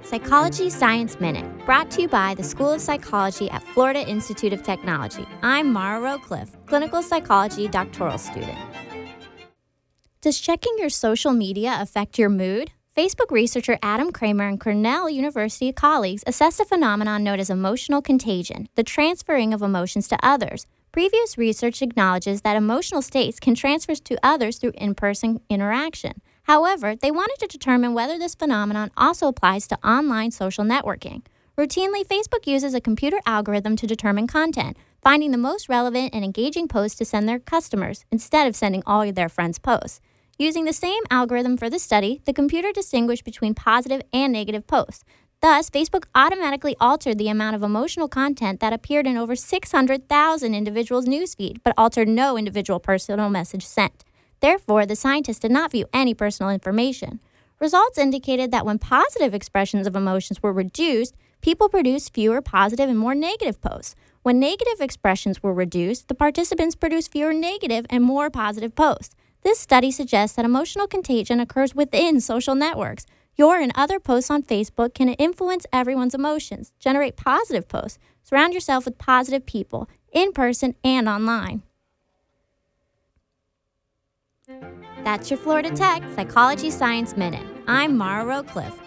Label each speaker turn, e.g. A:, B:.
A: Psychology Science Minute, brought to you by the School of Psychology at Florida Institute of Technology. I'm Mara Rowcliffe, clinical psychology doctoral student. Does checking your social media affect your mood? Facebook researcher Adam Kramer and Cornell University colleagues assessed a phenomenon known as emotional contagion, the transferring of emotions to others. Previous research acknowledges that emotional states can transfer to others through in-person interaction. However, they wanted to determine whether this phenomenon also applies to online social networking. Routinely, Facebook uses a computer algorithm to determine content, finding the most relevant and engaging posts to send their customers, instead of sending all of their friends' posts. Using the same algorithm for the study, the computer distinguished between positive and negative posts. Thus, Facebook automatically altered the amount of emotional content that appeared in over 600,000 individuals' newsfeed, but altered no individual personal message sent. Therefore, the scientists did not view any personal information. Results indicated that when positive expressions of emotions were reduced, people produced fewer positive and more negative posts. When negative expressions were reduced, the participants produced fewer negative and more positive posts. This study suggests that emotional contagion occurs within social networks. Your and other posts on Facebook can influence everyone's emotions, generate positive posts, surround yourself with positive people, in person and online. That's your Florida Tech Psychology Science Minute. I'm Mara Rowcliffe,